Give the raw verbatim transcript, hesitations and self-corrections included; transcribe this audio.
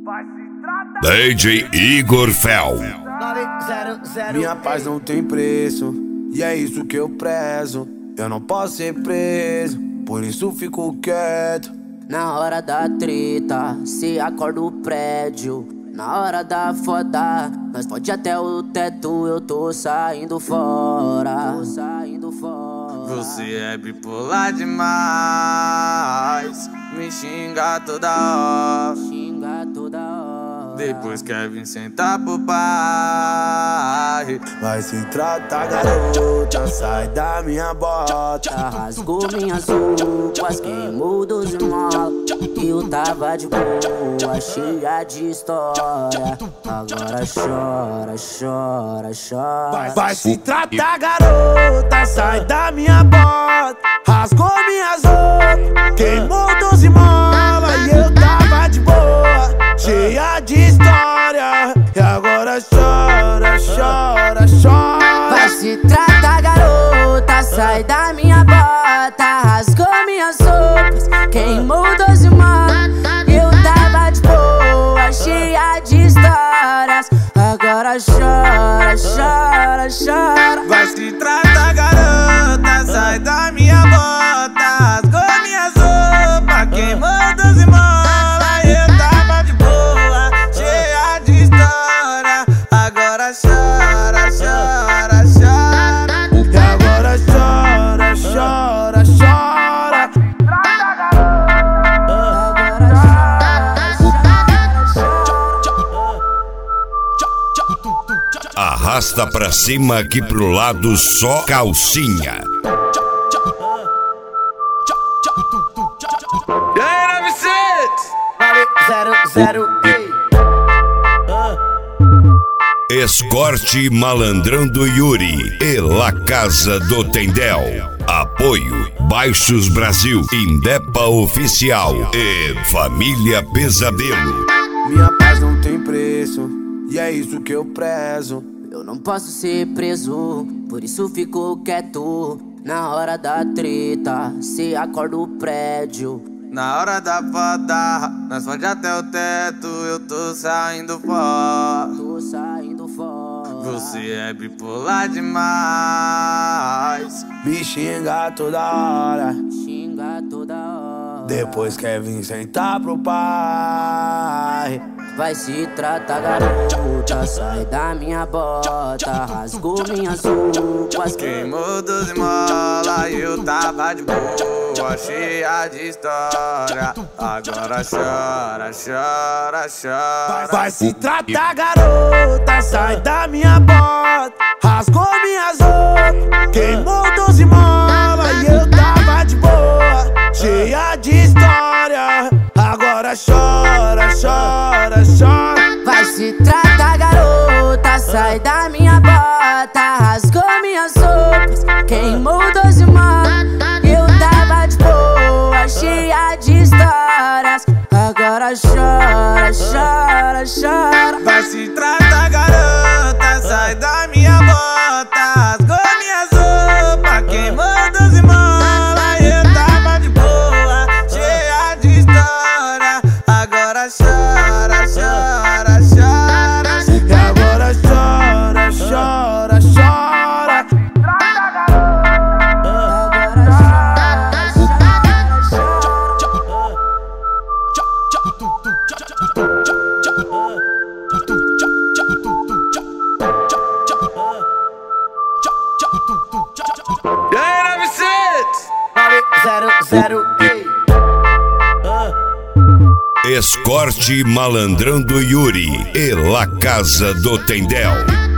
D J Igor Fel. Minha paz não tem preço, e é isso que eu prezo. Eu não posso ser preso, por isso fico quieto. Na hora da treta, se acorda o prédio. Na hora da foda, nós pode até o teto. Eu tô saindo fora, tô saindo fora. Você é bipolar demais, me xinga toda hora, xinga toda hora. Depois quer vir sentar pro pai. Vai se tratar, garota, sai da minha bota. Rasgou minhas roupas, queimou doze molas. Eu tava de boa, cheia de história. Agora chora, chora, chora. Vai, vai se tratar, garota, sai da minha bota. Rasgou minhas roupas, queimou doze molas. E eu tava de boa, cheia de história. E agora chora, chora, chora. Vai se tratar, garota, sai da minha bota. Rasgou minhas roupas, queimou doze molas. Eu tava de boa, cheia de histórias. Agora chora, chora, chora. Vai se tratar, garota, sai da minha bota. Rasgou minhas roupas, queimou doze molas. Eu tava de boa, cheia de história. Agora chora, chora, chora. E agora chora, chora, chora. Arrasta pra cima, aqui pro lado só calcinha. E aí, nove seis? Zero, zero, ei. Escorte Malandrando Yuri e La Casa do Tendel. Apoio Baixos Brasil, Indepa Oficial e Família Pesadelo. Minha paz não tem preço, e é isso que eu prezo. Eu não posso ser preso, por isso fico quieto. Na hora da treta, se acorda o prédio. Na hora da foda, nós pode até o teto. Eu tô saindo fora, Tô saindo fora. você é bipolar demais. Me xinga toda hora, Xinga toda hora. depois quer vir sentar pro pai. Vai se tratar, garota, sai da minha bota. Rasgou minhas roupas, Queimou doze molas, eu tava de boa, cheia de história. Agora chora, chora, chora. Vai se tratar, garota, sai da minha bota. Rasgou minhas roupas, queimou doze molas. E eu tava de boa, cheia de história. Agora chora, chora, chora. vai se tratar, garota, sai da minha bota. Rasgou minhas roupas, queimou doze molas. Eu tava de boa, cheia de histórias. Agora chora, chora, chora. Vai se tratar, garota, sai da minha bota. Rasgou minhas roupas, queimou doze molas. Eu tava de boa, cheia de história. Agora chora, chora, chora. E agora chora, chora, chora. E aí, nove seis? Zero, zero, ei. Escorte Malandrando Yuri e La Casa do Tendel.